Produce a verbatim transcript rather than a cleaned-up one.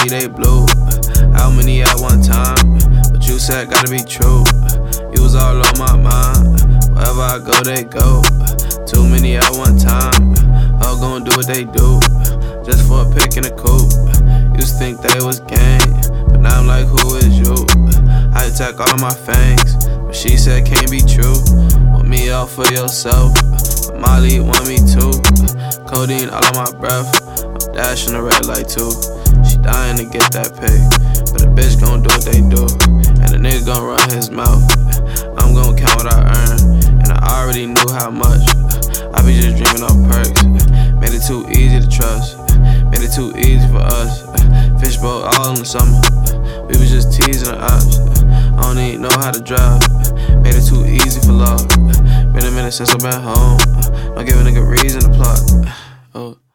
they blue. How many at one time? But you said gotta be true. You was all on my mind. Wherever I go, they go. Too many at one time. All gon' do what they do. Just for a pick in a coupe. Used to think they was gang, but now I'm like, who is you? I attack all of my fangs, but she said can't be true. Want me all for yourself, but Molly want me too. Codeine all on my breath, I'm dashing the red light too. She dying to get that pay, but a bitch gon' do what they do, and a nigga gon' run his mouth. I'm gon' count what I earn, and I already knew how much. I be just dreaming of perks, made it too easy to trust, made it too easy for us. Fishbowl all in the summer, we was just teasing the ops. I don't even know how to drive, made it too easy for love. Been a minute since I've been home, don't give a nigga reason to plot. Oh.